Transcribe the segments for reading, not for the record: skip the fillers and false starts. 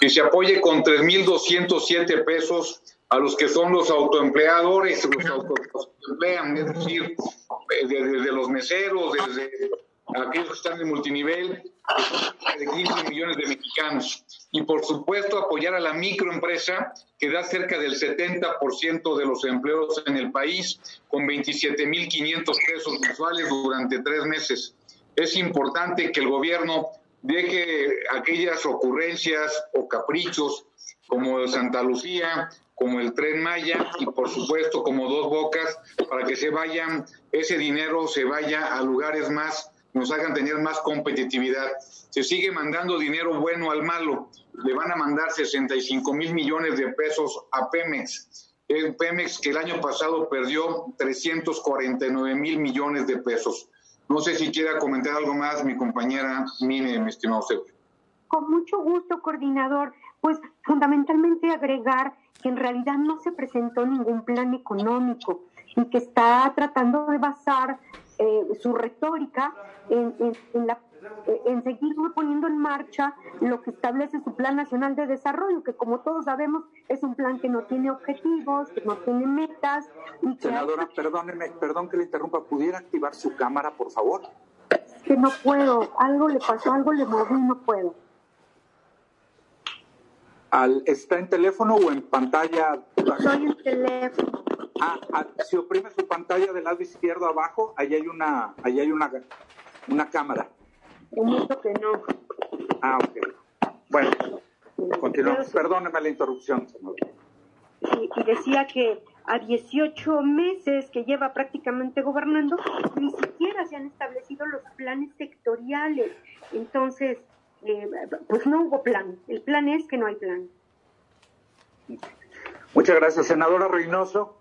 que se apoye con 3,207 pesos a los que son los autoempleadores, los autoemplean, es decir, desde los meseros, desde aquellos que están en multinivel, de 15 millones de mexicanos. Y por supuesto apoyar a la microempresa, que da cerca del 70% de los empleos en el país, con 27,500 pesos mensuales durante 3 meses. Es importante que el gobierno deje aquellas ocurrencias o caprichos como Santa Lucía, como el Tren Maya y por supuesto como Dos Bocas, para que ese dinero se vaya a lugares nos hagan tener más competitividad. Se sigue mandando dinero bueno al malo. Le van a mandar 65,000 millones de pesos a Pemex. Pemex que el año pasado perdió 349,000 millones de pesos. No sé si quiera comentar algo más mi compañera Mine, mi estimado Sergio. Con mucho gusto, coordinador. Pues fundamentalmente agregar que en realidad no se presentó ningún plan económico y que está tratando de basar su retórica en seguir poniendo en marcha lo que establece su Plan Nacional de Desarrollo, que como todos sabemos es un plan que no tiene objetivos, que no tiene metas. Y que Senadora, perdón que le interrumpa, ¿pudiera activar su cámara, por favor? Que no puedo, algo le pasó, algo le moví, no puedo. ¿Está en teléfono o en pantalla? Estoy en teléfono. Si oprime su pantalla del lado izquierdo abajo, ahí hay una cámara. Omito que no. Ok. Bueno, continuamos. Perdóneme la interrupción, senador. Y decía que a 18 meses que lleva prácticamente gobernando, ni siquiera se han establecido los planes sectoriales. Entonces, pues no hubo plan. El plan es que no hay plan. Muchas gracias, senadora Reynoso.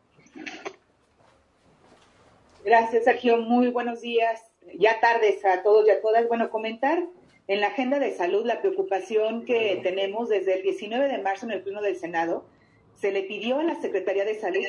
Gracias, Sergio. Muy buenos días. Ya tardes a todos y a todas. Bueno, comentar en la agenda de salud la preocupación que tenemos desde el 19 de marzo en el Pleno del Senado. Se le pidió a la Secretaría de Salud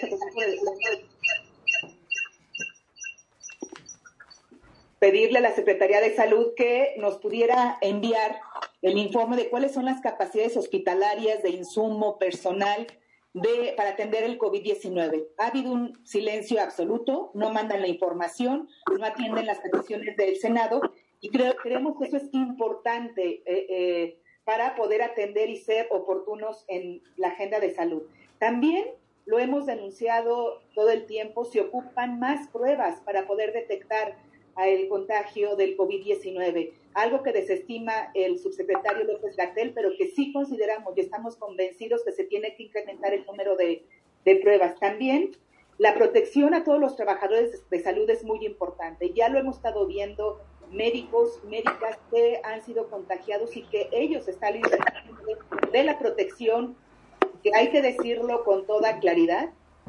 pedirle a la Secretaría de Salud que nos pudiera enviar el informe de cuáles son las capacidades hospitalarias de insumo personal para atender el COVID-19. Ha habido un silencio absoluto, no mandan la información, no atienden las peticiones del Senado y creemos que eso es importante para poder atender y ser oportunos en la agenda de salud. También lo hemos denunciado todo el tiempo, se ocupan más pruebas para poder detectar el contagio del COVID-19, algo que desestima el subsecretario López-Gatell, pero que sí consideramos y estamos convencidos que se tiene que incrementar el número de pruebas. También la protección a todos los trabajadores de salud es muy importante. Ya lo hemos estado viendo, médicos, médicas que han sido contagiados y que ellos están de la protección, que hay que decirlo con toda claridad,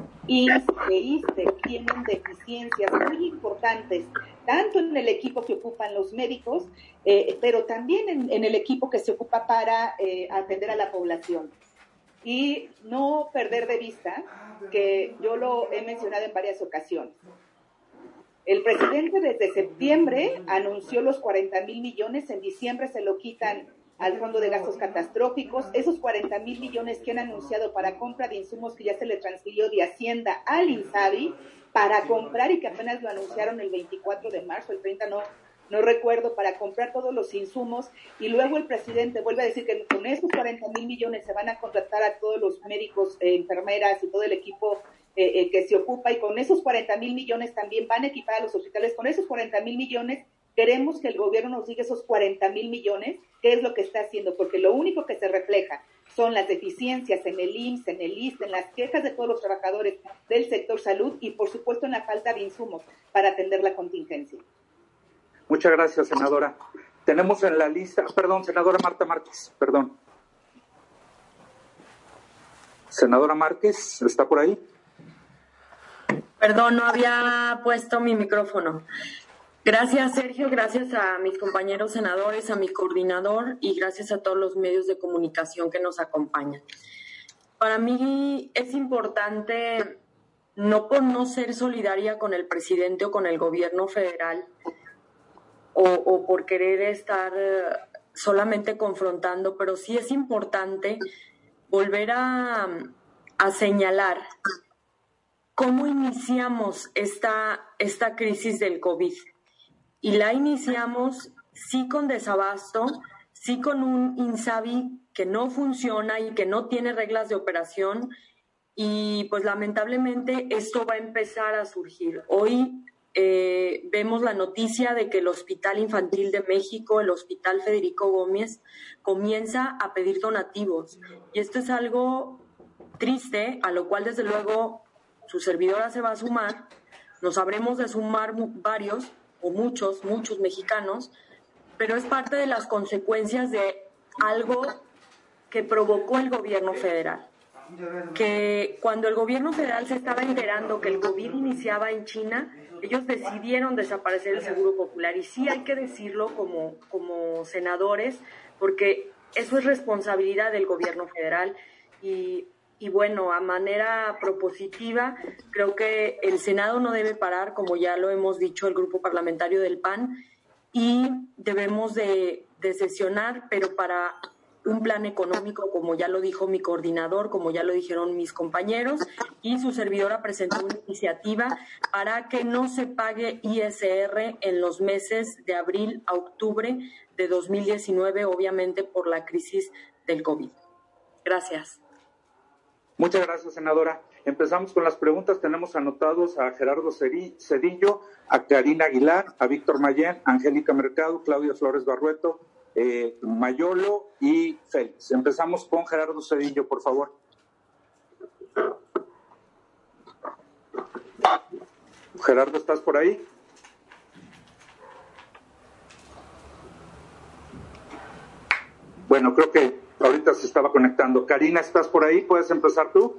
ISSSTE tienen deficiencias muy importantes, tanto en el equipo que ocupan los médicos, pero también en el equipo que se ocupa para atender a la población. Y no perder de vista, que yo lo he mencionado en varias ocasiones, el presidente desde septiembre anunció los 40,000 millones, en diciembre se lo quitan al Fondo de Gastos Catastróficos, esos 40,000 millones que han anunciado para compra de insumos que ya se le transfirió de Hacienda al INSABI para comprar y que apenas lo anunciaron el 24 de marzo, el 30 no recuerdo, para comprar todos los insumos, y luego el presidente vuelve a decir que con esos 40,000 millones se van a contratar a todos los médicos, enfermeras y todo el equipo que se ocupa, y con esos 40,000 millones también van a equipar a los hospitales. Con esos 40,000 millones queremos que el gobierno nos diga esos 40,000 millones, qué es lo que está haciendo, porque lo único que se refleja son las deficiencias en el IMSS, en el ISSSTE, en las quejas de todos los trabajadores del sector salud y, por supuesto, en la falta de insumos para atender la contingencia. Muchas gracias, senadora. Tenemos en la lista, senadora Marta Márquez, Senadora Márquez, ¿está por ahí? Perdón, no había puesto mi micrófono. Gracias, Sergio, gracias a mis compañeros senadores, a mi coordinador y gracias a todos los medios de comunicación que nos acompañan. Para mí es importante, no por no ser solidaria con el presidente o con el gobierno federal o por querer estar solamente confrontando, pero sí es importante volver a señalar cómo iniciamos esta crisis del COVID. Y la iniciamos sí con desabasto, sí con un INSABI que no funciona y que no tiene reglas de operación, y pues lamentablemente esto va a empezar a surgir. Hoy vemos la noticia de que el Hospital Infantil de México, el Hospital Federico Gómez, comienza a pedir donativos. Y esto es algo triste, a lo cual desde luego su servidora se va a sumar. Nos habremos de sumar varios o muchos mexicanos, pero es parte de las consecuencias de algo que provocó el gobierno federal. Que cuando el gobierno federal se estaba enterando que el COVID iniciaba en China, ellos decidieron desaparecer el Seguro Popular. Y sí hay que decirlo como senadores, porque eso es responsabilidad del gobierno federal. Y bueno, a manera propositiva, creo que el Senado no debe parar, como ya lo hemos dicho el grupo parlamentario del PAN, y debebemos de sesionar, pero para un plan económico, como ya lo dijo mi coordinador, como ya lo dijeron mis compañeros, y su servidora presentó una iniciativa para que no se pague ISR en los meses de abril a octubre de 2019, obviamente por la crisis del COVID. Gracias. Muchas gracias, senadora. Empezamos con las preguntas. Tenemos anotados a Gerardo Cedillo, a Karina Aguilar, a Víctor Mayén, Angélica Mercado, Claudia Flores Barrueto, Mayolo y Félix. Empezamos con Gerardo Cedillo, por favor. Gerardo, ¿estás por ahí? Bueno, creo que ahorita se estaba conectando. Karina, ¿estás por ahí? ¿Puedes empezar tú?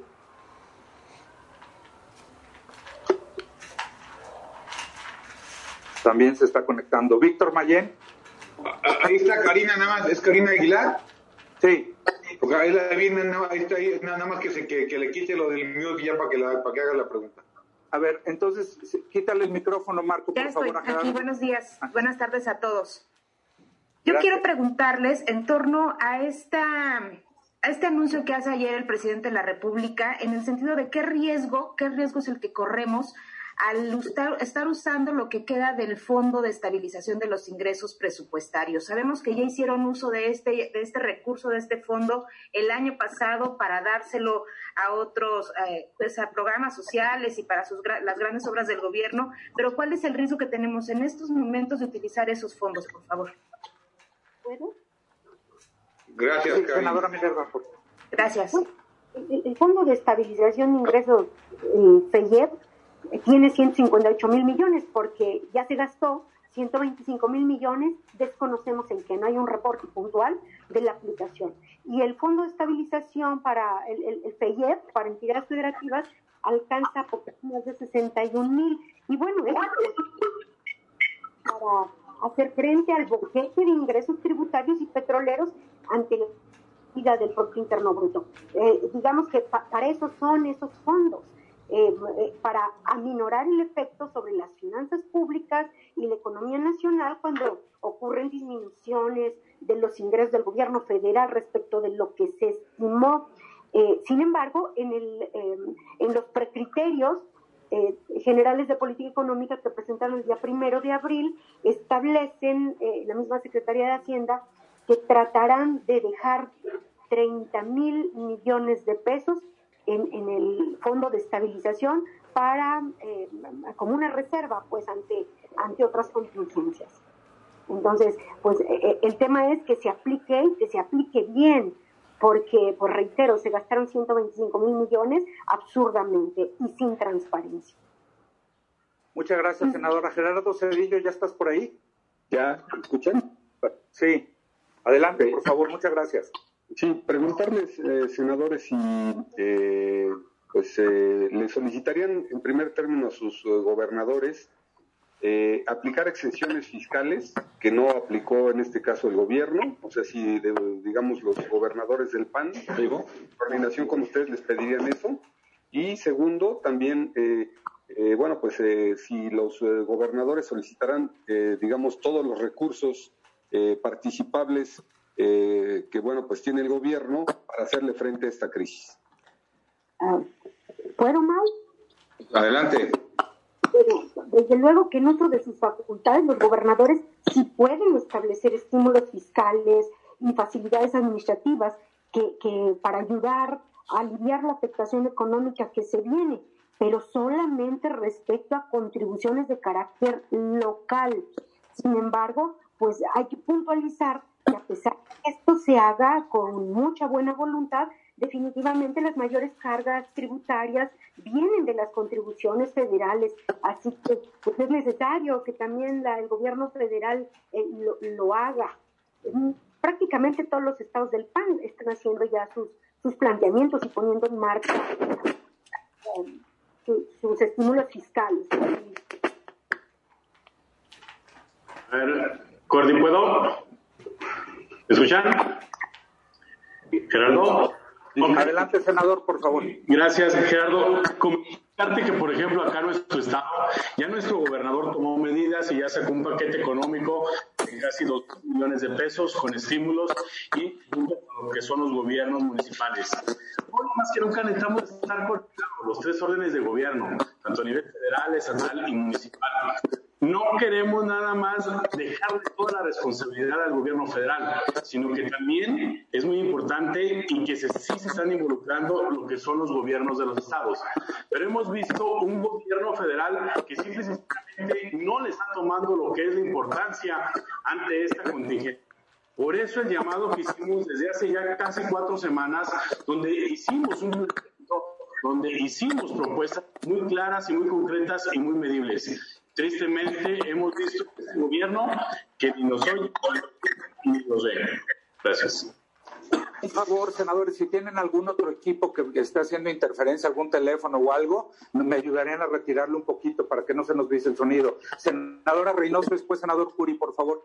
También se está conectando. Víctor Mayén. Ahí está Karina, nada más. ¿Es Karina Aguilar? Sí. Porque ahí la viene, ahí está, ahí, nada más que le quite lo del mute ya para que haga la pregunta. A ver, entonces, quítale el micrófono, Marco, por favor. Ya estoy aquí. Buenos días. Buenas tardes a todos. Yo Gracias. quiero preguntarles en torno a este anuncio que hace ayer el presidente de la República, en el sentido de qué riesgo es el que corremos al estar usando lo que queda del Fondo de Estabilización de los Ingresos Presupuestarios. Sabemos que ya hicieron uso de este recurso, de este fondo, el año pasado para dárselo a otros a programas sociales y para las grandes obras del gobierno, pero ¿cuál es el riesgo que tenemos en estos momentos de utilizar esos fondos, por favor? ¿Puedo? Gracias, Karina. Senadora Minerva, por favor. Gracias. El Fondo de Estabilización de Ingresos, FEIEP, tiene 158 mil millones porque ya se gastó 125 mil millones, desconocemos en qué, no hay un reporte puntual de la aplicación. Y el Fondo de Estabilización para el FEIEP, para entidades federativas, alcanza poco más de 61 mil. Y bueno, es para hacer frente al boquete de ingresos tributarios y petroleros ante la vida del Producto Interno Bruto. Digamos que para eso son esos fondos. Para aminorar el efecto sobre las finanzas públicas y la economía nacional cuando ocurren disminuciones de los ingresos del gobierno federal respecto de lo que se estimó. Sin embargo, en los precriterios generales de política económica que presentaron el día 1 de abril, establecen la misma Secretaría de Hacienda que tratarán de dejar 30 mil millones de pesos en el Fondo de Estabilización para como una reserva pues ante otras contingencias. Entonces, pues el tema es que se aplique bien, porque, pues reitero, se gastaron 125 mil millones absurdamente y sin transparencia. Muchas gracias, senadora. Gerardo Cedillo, ¿ya estás por ahí? ¿Ya? ¿Me escuchan? Sí. Adelante, por favor, muchas gracias. Sí, preguntarles, senadores, si le solicitarían en primer término a sus gobernadores aplicar exenciones fiscales que no aplicó en este caso el gobierno, o sea, si digamos los gobernadores del PAN, digo, en coordinación con ustedes les pedirían eso. Y segundo, también, si los gobernadores solicitaran, digamos, todos los recursos participables que, bueno, pues tiene el gobierno para hacerle frente a esta crisis. ¿Puedo, Mau? Adelante. Pero, desde luego que en otro de sus facultades los gobernadores sí pueden establecer estímulos fiscales y facilidades administrativas que para ayudar a aliviar la afectación económica que se viene, pero solamente respecto a contribuciones de carácter local. Sin embargo, pues hay que puntualizar que a pesar de que esto se haga con mucha buena voluntad, definitivamente las mayores cargas tributarias vienen de las contribuciones federales, así que pues es necesario que también el gobierno federal lo haga. Prácticamente todos los estados del PAN están haciendo ya sus planteamientos y poniendo en marcha sus estímulos fiscales. A ver, Cordy, ¿puedo? ¿Me escuchan? Gerardo. Okay. Adelante, senador, por favor. Gracias, Gerardo. Comunicarte que, por ejemplo, acá en nuestro estado, ya nuestro gobernador tomó medidas y ya sacó un paquete económico de casi 2 millones de pesos con estímulos y junto con lo que son los gobiernos municipales. Hoy más que nunca necesitamos estar coordinados los 3 órdenes de gobierno, tanto a nivel federal, estatal y municipal. No queremos nada más dejarle toda la responsabilidad al gobierno federal, sino que también es muy importante y que sí se están involucrando lo que son los gobiernos de los estados. Pero hemos visto un gobierno federal que simplemente no le está tomando lo que es la importancia ante esta contingencia. Por eso el llamado que hicimos desde hace ya casi 4 semanas, donde hicimos propuestas muy claras y muy concretas y muy medibles. Tristemente hemos visto este gobierno que ni nos oye ni nos ve. Gracias. Por favor, senadores, si tienen algún otro equipo que esté haciendo interferencia, algún teléfono o algo, me ayudarían a retirarlo un poquito para que no se nos vise el sonido. Senadora Reynoso, después senador Curi, por favor.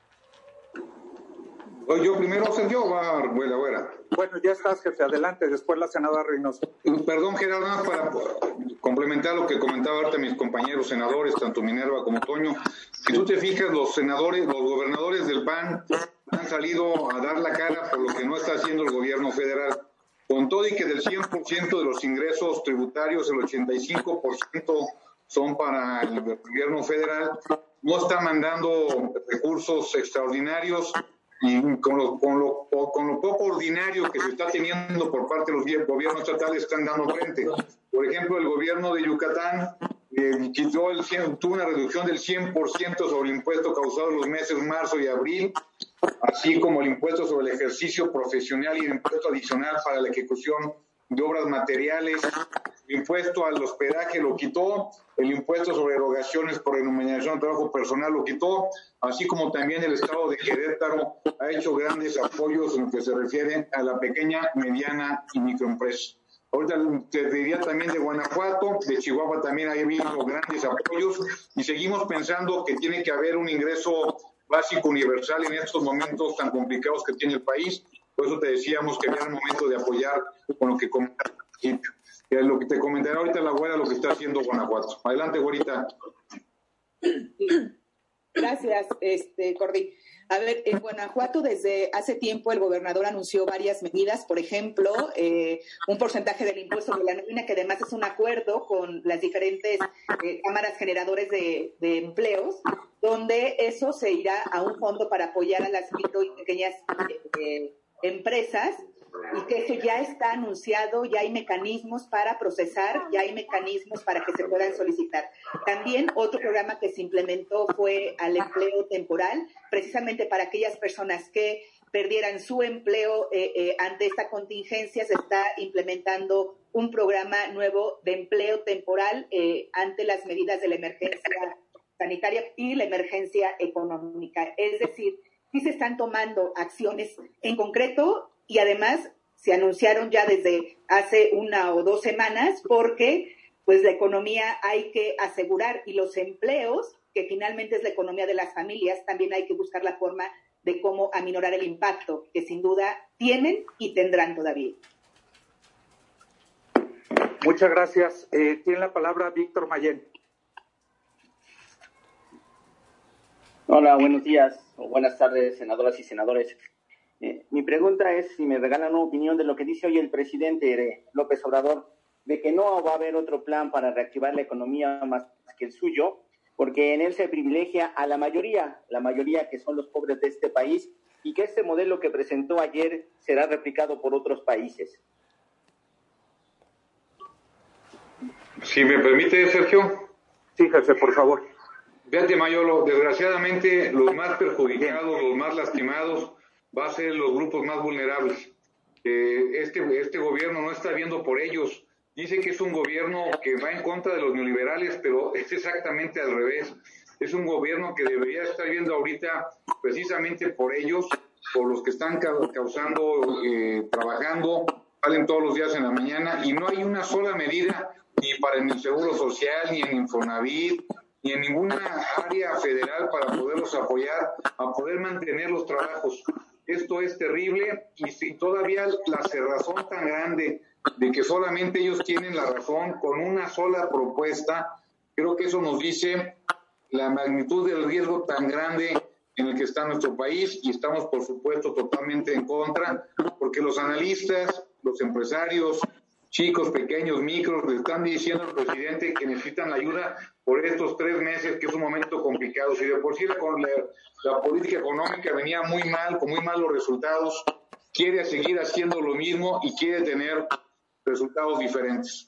Yo primero, Sergio, va abuela. Bueno, ya estás, jefe, adelante, después la senadora Reynoso. Perdón, Gerardo, para complementar lo que comentaba ahorita mis compañeros senadores, tanto Minerva como Toño. Si tú te fijas, los gobernadores del PAN han salido a dar la cara por lo que no está haciendo el gobierno federal. Con todo y que del 100% de los ingresos tributarios, el 85% son para el gobierno federal, no está mandando recursos extraordinarios. Y con lo poco ordinario que se está teniendo por parte de los gobiernos estatales están dando frente. Por ejemplo, el gobierno de Yucatán tuvo una reducción del 100% sobre el impuesto causado en los meses marzo y abril, así como el impuesto sobre el ejercicio profesional y el impuesto adicional para la ejecución de obras materiales. El impuesto al hospedaje lo quitó, el impuesto sobre erogaciones por denominación de trabajo personal lo quitó, así como también el estado de Querétaro ha hecho grandes apoyos en lo que se refiere a la pequeña, mediana y microempresa. Ahorita te diría también de Guanajuato, de Chihuahua también ha habido grandes apoyos y seguimos pensando que tiene que haber un ingreso básico universal en estos momentos tan complicados que tiene el país. Por eso te decíamos que era el momento de apoyar con lo que comentaste al principio. Lo que te comentaré ahorita la güera, lo que está haciendo Guanajuato. Adelante, güerita. Gracias, Cordy. A ver, en Guanajuato desde hace tiempo el gobernador anunció varias medidas, por ejemplo, un porcentaje del impuesto de la nómina, que además es un acuerdo con las diferentes cámaras generadores de empleos, donde eso se irá a un fondo para apoyar a las micro y pequeñas empresas, y que eso ya está anunciado, ya hay mecanismos para procesar, ya hay mecanismos para que se puedan solicitar. También otro programa que se implementó fue al empleo temporal, precisamente para aquellas personas que perdieran su empleo ante esta contingencia. Se está implementando un programa nuevo de empleo temporal ante las medidas de la emergencia sanitaria y la emergencia económica. Es decir, sí se están tomando acciones en concreto y además se anunciaron ya desde hace 1 o 2 semanas porque pues la economía hay que asegurar y los empleos, que finalmente es la economía de las familias, también hay que buscar la forma de cómo aminorar el impacto que sin duda tienen y tendrán todavía. Muchas gracias. Tiene la palabra Víctor Mayén. Hola, buenos días. Buenas tardes, senadoras y senadores. Mi pregunta es si me regalan una opinión de lo que dice hoy el presidente López Obrador, de que no va a haber otro plan para reactivar la economía más que el suyo, porque en él se privilegia a la mayoría que son los pobres de este país, y que este modelo que presentó ayer será replicado por otros países. Si me permite, Sergio. Sí, jefe, por favor. Fíjate, Mayolo, desgraciadamente los más perjudicados, los más lastimados, va a ser los grupos más vulnerables. Este gobierno no está viendo por ellos. Dice que es un gobierno que va en contra de los neoliberales, pero es exactamente al revés. Es un gobierno que debería estar viendo ahorita precisamente por ellos, por los que están trabajando, salen todos los días en la mañana, y no hay una sola medida ni para el Seguro Social, ni en Infonavit, ni en ninguna área federal para poderlos apoyar, a poder mantener los trabajos. Esto es terrible, y si todavía la cerrazón tan grande de que solamente ellos tienen la razón con una sola propuesta, creo que eso nos dice la magnitud del riesgo tan grande en el que está nuestro país, y estamos, por supuesto, totalmente en contra, porque los analistas, los empresarios, chicos, pequeños, micros, le están diciendo al presidente que necesitan la ayuda por estos 3 meses, que es un momento complicado. Si de por sí la política económica venía muy mal, con muy malos resultados, quiere seguir haciendo lo mismo y quiere tener resultados diferentes.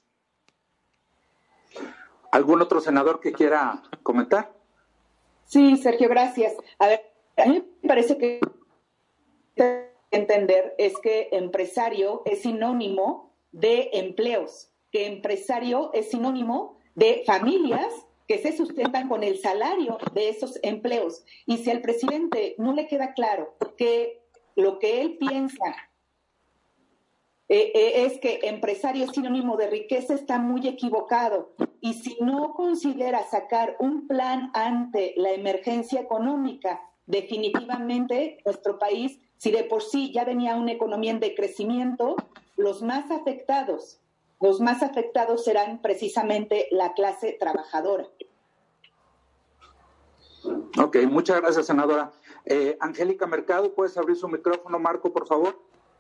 ¿Algún otro senador que quiera comentar? Sí, Sergio, gracias. A ver, a mí me parece que entender es que empresario es sinónimo de empleos, que empresario es sinónimo de familias que se sustentan con el salario de esos empleos. Y si al presidente no le queda claro que lo que él piensa es que empresario es sinónimo de riqueza, está muy equivocado. Y si no considera sacar un plan ante la emergencia económica, definitivamente nuestro país, si de por sí ya venía una economía en decrecimiento, los más afectados serán precisamente la clase trabajadora. Ok, muchas gracias, senadora. Angélica Mercado, ¿puedes abrir su micrófono, Marco, por favor?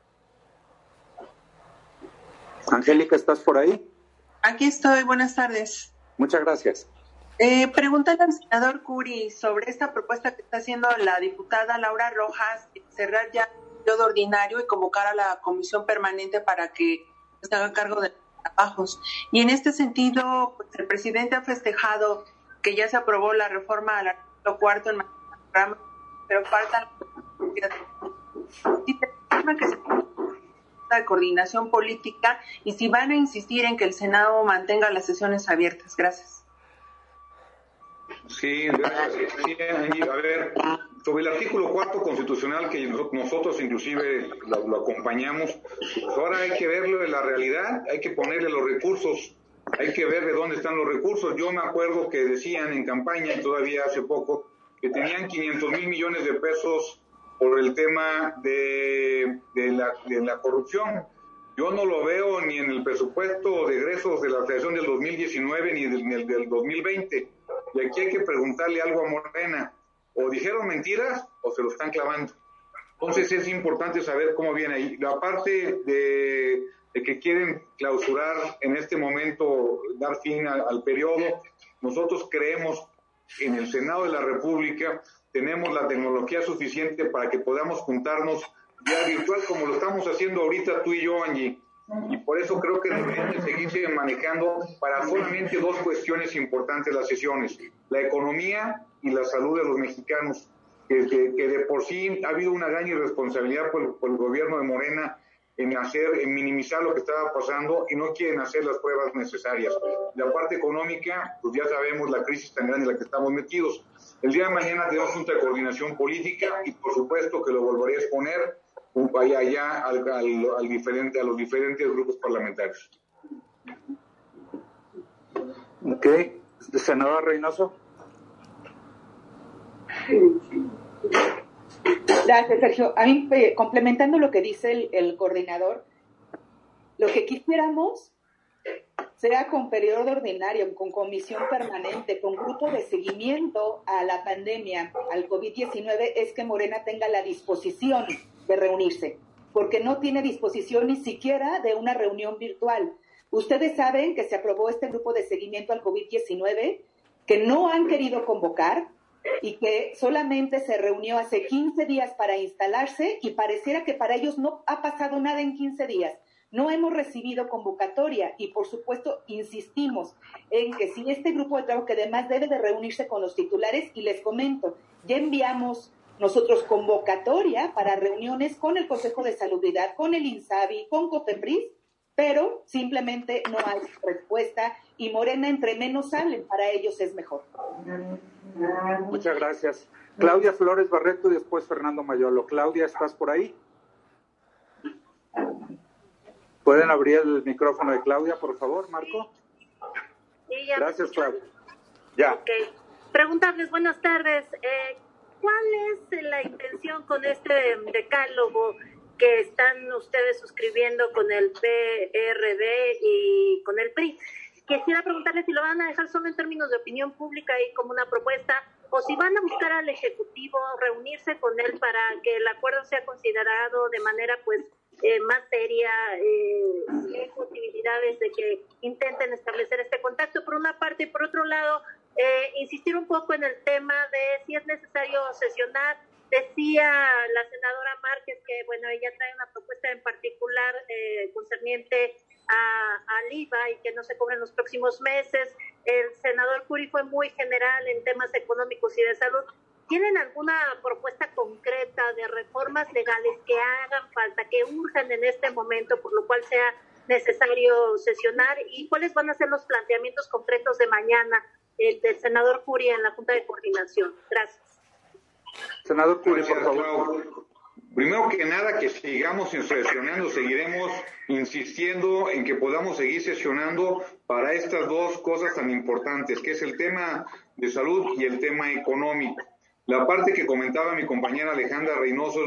Angélica, ¿estás por ahí? Aquí estoy, buenas tardes. Muchas gracias. Preguntarle al senador Curi sobre esta propuesta que está haciendo la diputada Laura Rojas, cerrar ya el periodo ordinario y convocar a la comisión permanente para que se haga cargo de los trabajos. Y en este sentido, pues, el presidente ha festejado que ya se aprobó la reforma al artículo 4 en materia de programa, pero faltan que se de coordinación política, y si van a insistir en que el Senado mantenga las sesiones abiertas. Gracias. Sí, gracias. Sí, a ver, sobre el artículo 4 constitucional, que nosotros inclusive lo acompañamos, pues ahora hay que verlo en la realidad, hay que ponerle los recursos, hay que ver de dónde están los recursos. Yo me acuerdo que decían en campaña, todavía hace poco, que tenían 500,000 millones de pesos por el tema de la corrupción. Yo no lo veo ni en el presupuesto de egresos de la Federación del 2019 ni del 2020. Y aquí hay que preguntarle algo a Morena. O dijeron mentiras o se lo están clavando. Entonces es importante saber cómo viene ahí. La parte de que quieren clausurar en este momento, dar fin al periodo, nosotros creemos que en el Senado de la República tenemos la tecnología suficiente para que podamos juntarnos vía virtual, como lo estamos haciendo ahorita tú y yo, Angie. Y por eso creo que deberían de seguirse manejando para solamente 2 cuestiones importantes las sesiones: la economía y la salud de los mexicanos, que de por sí ha habido una gran irresponsabilidad por el gobierno de Morena en minimizar lo que estaba pasando, y no quieren hacer las pruebas necesarias. La parte económica, pues ya sabemos la crisis tan grande en la que estamos metidos. El día de mañana tenemos junta de coordinación política, y por supuesto que lo volveré a exponer allá a los diferentes grupos parlamentarios. Ok, senador Reynoso. Gracias, Sergio. A mí, complementando lo que dice el coordinador, lo que quisiéramos sea con periodo ordinario, con comisión permanente, con grupo de seguimiento a la pandemia, al COVID-19, es que Morena tenga la disposición de reunirse, porque no tiene disposición ni siquiera de una reunión virtual. Ustedes saben que se aprobó este grupo de seguimiento al COVID-19, que no han querido convocar y que solamente se reunió hace 15 días para instalarse y pareciera que para ellos no ha pasado nada en 15 días. No hemos recibido convocatoria y, por supuesto, insistimos en que si este grupo de trabajo, que además debe de reunirse con los titulares, y les comento, ya enviamos nosotros convocatoria para reuniones con el Consejo de Salubridad, con el INSABI, con COFEPRIS, pero simplemente no hay respuesta y Morena, entre menos hablen, para ellos es mejor. Muchas gracias. Claudia Flores Barreto y después Fernando Mayolo. Claudia, ¿estás por ahí? ¿Pueden abrir el micrófono de Claudia, por favor, Marco? Sí, ya. Gracias, Claudia. Ya. Okay. Preguntarles, buenas tardes. ¿Cuál es la intención con este decálogo que están ustedes suscribiendo con el PRD y con el PRI? Quisiera preguntarles si lo van a dejar solo en términos de opinión pública y como una propuesta, o si van a buscar al Ejecutivo, reunirse con él para que el acuerdo sea considerado de manera más seria, si hay posibilidades de que intenten establecer este contacto por una parte, y por otro lado, insistir un poco en el tema de si es necesario sesionar. Decía la senadora Márquez que, bueno, ella trae una propuesta en particular concerniente al IVA y que no se cobren los próximos meses. El senador Curi fue muy general en temas económicos y de salud. ¿Tienen alguna propuesta concreta de reformas legales que hagan falta, que urjan en este momento, por lo cual sea necesario sesionar? ¿Y cuáles van a ser los planteamientos concretos de mañana del senador Curi en la Junta de Coordinación? Gracias. Senador Curi, por favor. Primero que nada, que sigamos sesionando, seguiremos insistiendo en que podamos seguir sesionando para estas dos cosas tan importantes, que es el tema de salud y el tema económico. La parte que comentaba mi compañera Alejandra Reynoso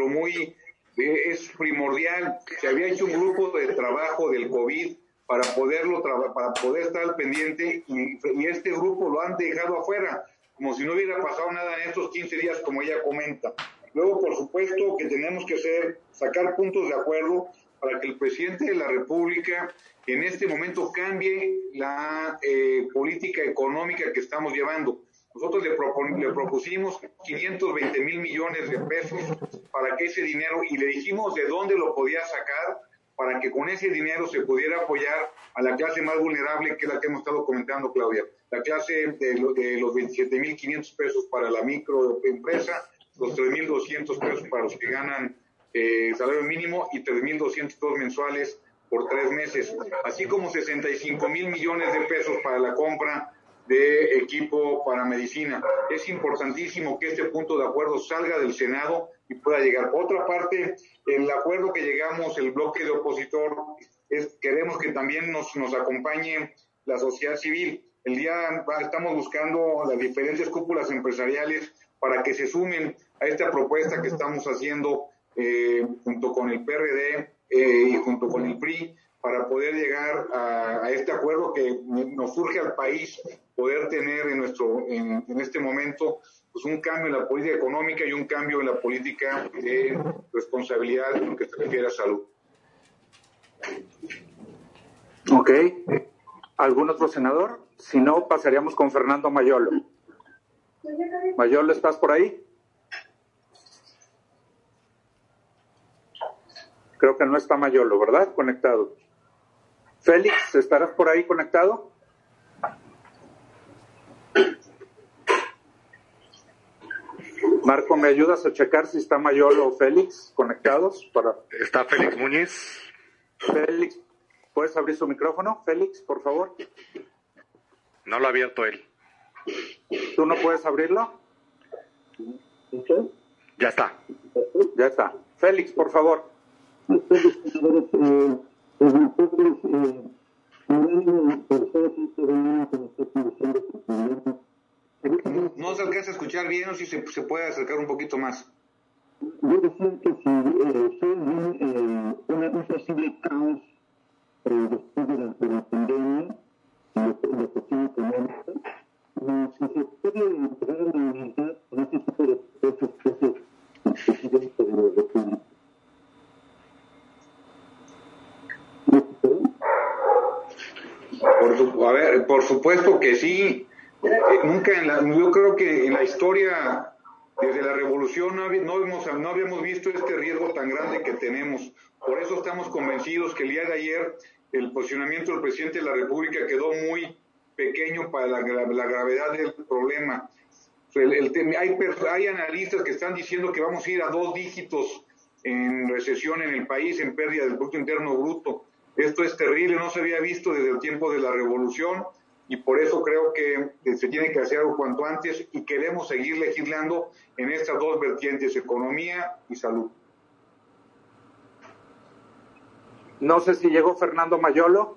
es primordial. Se había hecho un grupo de trabajo del COVID para poder estar al pendiente y este grupo lo han dejado afuera, como si no hubiera pasado nada en estos 15 días, como ella comenta. Luego, por supuesto, que tenemos que sacar puntos de acuerdo para que el presidente de la República en este momento cambie la política económica que estamos llevando. Nosotros le propusimos 520,000 millones de pesos para que ese dinero, y le dijimos de dónde lo podía sacar, para que con ese dinero se pudiera apoyar a la clase más vulnerable, que es la que hemos estado comentando, Claudia. La clase de los 27,500 pesos para la microempresa, los 3,200 pesos para los que ganan salario mínimo y 3,200 mensuales por 3 meses, así como 65,000 millones de pesos para la compra de equipo para medicina. Es importantísimo que este punto de acuerdo salga del Senado y pueda llegar. Por otra parte, el acuerdo que llegamos, el bloque de opositor, queremos que también nos acompañe la sociedad civil. Estamos buscando las diferentes cúpulas empresariales para que se sumen a esta propuesta que estamos haciendo junto con el PRD y junto con el PRI, para poder llegar a este acuerdo que nos surge al país, poder tener en este momento pues un cambio en la política económica y un cambio en la política de responsabilidad en lo que se refiere a salud. Ok. ¿Algún otro senador? Si no, pasaríamos con Fernando Mayolo. Mayolo, ¿estás por ahí? Creo que no está Mayolo, ¿verdad? Conectado. Félix, ¿estarás por ahí conectado? Marco, ¿me ayudas a checar si está Mayolo o Félix conectados? Está Félix Muñiz. Félix, ¿puedes abrir su micrófono? Félix, por favor. No lo ha abierto él. ¿Tú no puedes abrirlo? Ya está. Ya está. Félix, por favor. No se alcanza a escuchar bien, o si se puede acercar un poquito más. Yo decía que si un posible caos después de la pandemia, la cuestión económica, si se puede empezar a analizar con este tipo de procesos que hace el presidente de la República. Por supuesto que sí. Yo creo que en la historia, desde la revolución, no habíamos visto este riesgo tan grande que tenemos. Por eso estamos convencidos que el día de ayer el posicionamiento del presidente de la República quedó muy pequeño para la gravedad del problema. Hay analistas que están diciendo que vamos a ir a 2 dígitos en recesión en el país, en pérdida del Producto Interno Bruto. Esto es terrible, no se había visto desde el tiempo de la revolución, y por eso creo que se tiene que hacer algo cuanto antes, y queremos seguir legislando en estas 2 vertientes, economía y salud. No sé si llegó Fernando Mayolo.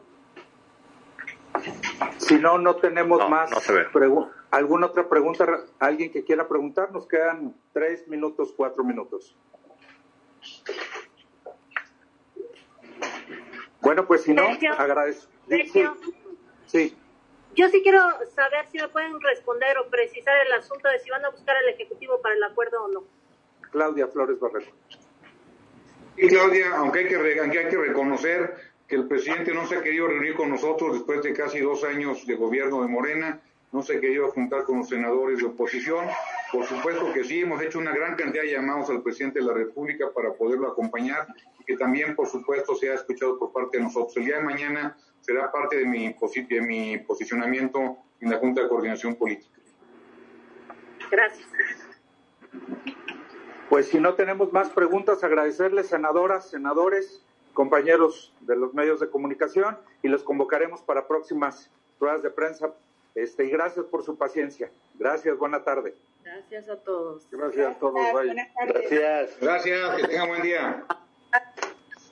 Si no, no tenemos más. No se ve. ¿Alguna otra pregunta? ¿Alguien que quiera preguntar? Nos quedan 3 minutos, 4 minutos. Bueno, pues si no, agradezco. Sí. Yo sí quiero saber si me pueden responder o precisar el asunto de si van a buscar al Ejecutivo para el acuerdo o no. Claudia Flores Barreto. Sí, Claudia, aunque hay que reconocer que el presidente no se ha querido reunir con nosotros después de casi 2 años de gobierno de Morena, no se ha querido juntar con los senadores de oposición. Por supuesto que sí, hemos hecho una gran cantidad de llamados al presidente de la República para poderlo acompañar, y que también, por supuesto, sea escuchado por parte de nosotros. El día de mañana será parte de mi posicionamiento en la Junta de Coordinación Política. Gracias. Pues si no tenemos más preguntas, agradecerles, senadoras, senadores, compañeros de los medios de comunicación, y los convocaremos para próximas ruedas de prensa. Y gracias por su paciencia. Gracias, buena tarde. Gracias a todos. Gracias a todos. Buenas tardes. Gracias, que tengan buen día.